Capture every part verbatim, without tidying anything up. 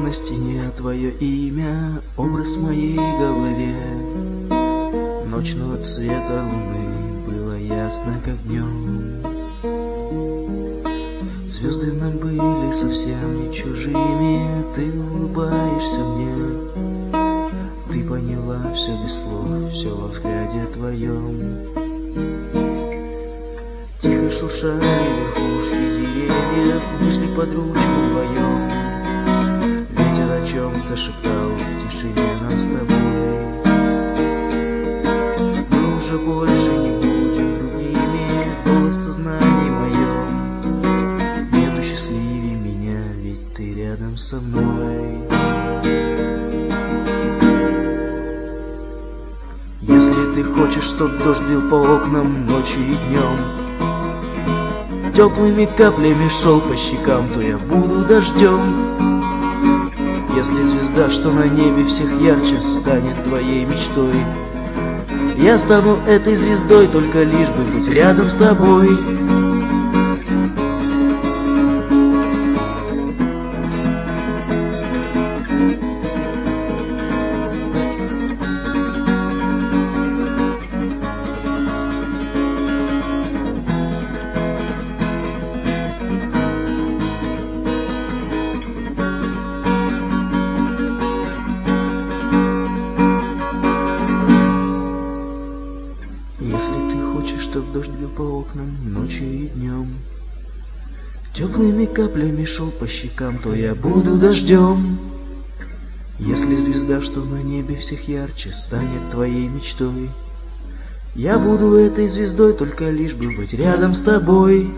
на стене твое имя, образ в моей голове. Ночного цвета луны было ясно, как днем. Звезды нам были совсем не чужими, ты улыбаешься мне. Ты поняла все без слов, все во взгляде твоем. Тихо шуршали верхушки деревьев, мы шли под ручку вдвоем. Ветер о чем-то шептал в тишине нам с тобой. Мы уже больше не будем другими, голос в сознании моем. Нету счастливее меня, ведь ты рядом со мной. Если ты хочешь, чтоб дождь бил по окнам ночью и днем, теплыми каплями шел по щекам, то я буду дождем. Если звезда, что на небе всех ярче, станет твоей мечтой, я стану этой звездой, только лишь бы быть рядом с тобой. Если ты хочешь, чтоб дождь бил по окнам ночью и днем, теплыми каплями шел по щекам, то я буду дождем. Если звезда, что на небе всех ярче, станет твоей мечтой, я буду этой звездой, только лишь бы быть рядом с тобой.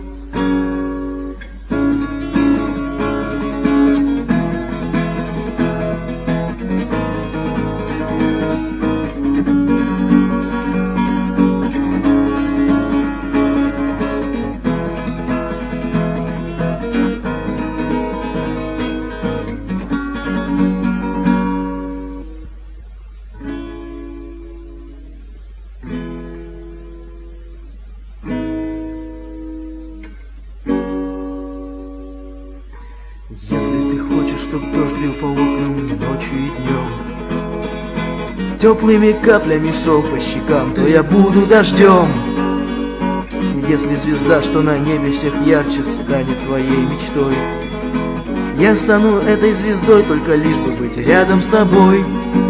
Если ты хочешь, чтоб дождь бил по окнам ночью и днем, теплыми каплями шел по щекам, то я буду дождем. Если звезда, что на небе всех ярче, станет твоей мечтой, я стану этой звездой, только лишь бы быть рядом с тобой.